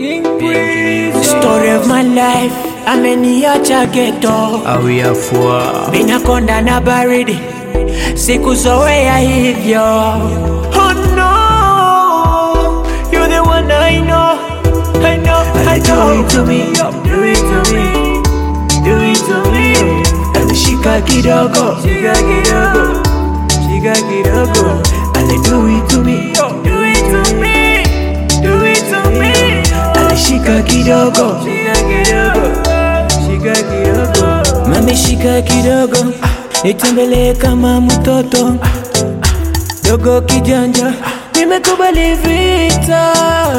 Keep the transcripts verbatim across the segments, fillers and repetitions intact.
Story of my life, ameniacha ghetto. Awiyafua Mina konda na baridi, sikuzoea hivyo. Oh no, you're the one I know, I know, I know. Do it to me, do it to me, do it to me. Shika kidogo, Shika kidogo, shika kidogo. ale do it to me, Do it to me, do it to me. ale shika kidogo, Shika kidogo, shika kidogo. mami shika kidogo, nitembelee kama mtoto dogo kijanja. Nimekubali vita,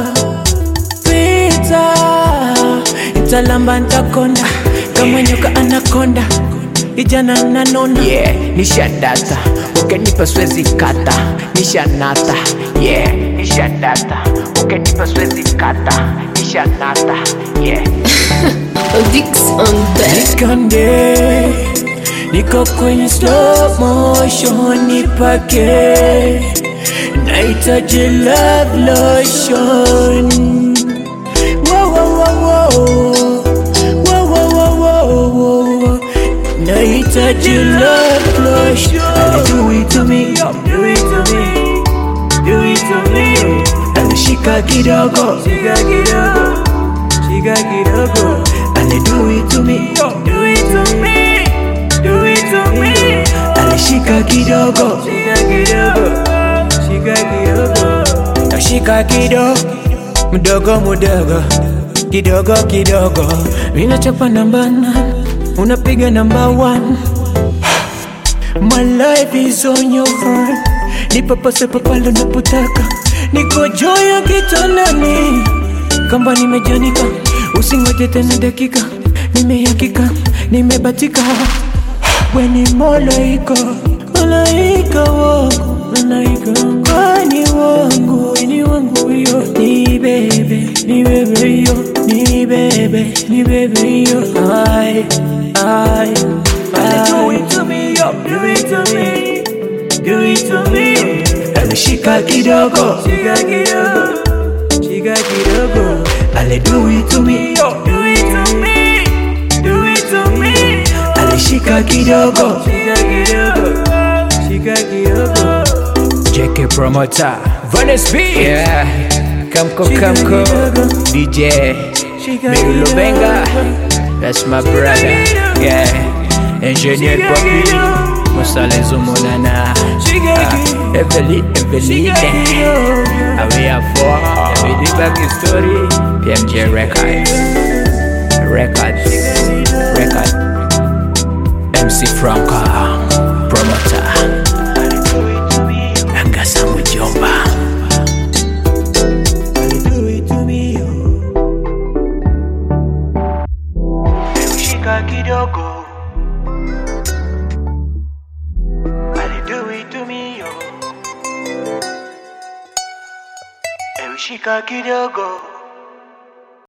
vita, italamba ntakonda kama nyoka anakonda, ijana nanona. Yeah, nisha data, ukenipa swezi kata. Nisha nata, yeah, nisha data, ukenipa swezi kata. Nisha nata, yeah. Dicks on back. Nikande, niko kwenye slow motion, nipake nahitaji love lotion. Wow, wow, wow, wow. Wow, wow, wow, wow, wow. Nahitaji love lotion. Ale do it to me, Do it to me, do it to me. ale shika kidogo, Shika kidogo, shika kidogo. ale do it to me, Do it to me, do it to me. ale shika kidogo, Shika kidogo, shika kidogo. shika kidogo, mdogo mdogo, kidogo kidogo. Mina chapa namba nane, unapiga namba one. My life is on your heart, nipapase papalo napotaka, niko juu ya kitandani kamba nimejanika. Usingoje tena dakika, nimehakika, nimebatika. We ni malaika, malaika wangu, malaika wangu. Ni wangu, ni wangu yo, ni bebe, ni bebe yo, ni bebe, ni bebe yo. Ay, ay, ay. Do it to me, do it to me, do it to me. Ale shika kidogo, Shika kidogo, shika kidogo. ale do it to me, Do it to me, do it to me. ale shika kidogo. Shika kidogo, shika kidogo. J K Promoter, Vanessa B. Yeah, Kamko Kamko, D J, Miru Lubenga, that's my brother. Yeah, Engineer Papi, Musalezo Monana, ah, Evelyn, Evelyn, Awiyafua, we did back story, P M J Records, Records, Records, M C Franca, Promoter, Angasa Mujomba. Do it to me, shika kidogo. Do it to me, yo. Shika kidogo.